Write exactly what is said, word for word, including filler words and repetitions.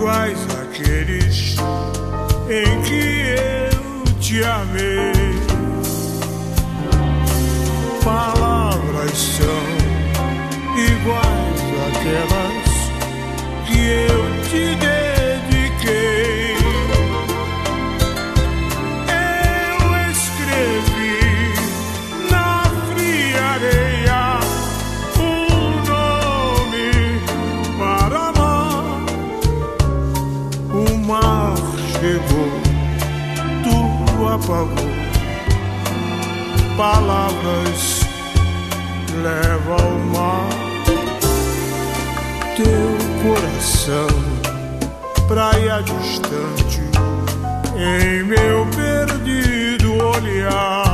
iguais àqueles em que eu te amei. Palavras são iguais àquelas que eu te dediquei. Eu escrevi na fria areia um nome para amar. O mar chegou, tu apagou. Palavras leva ao mar. Teu coração, praia distante, em meu perdido olhar.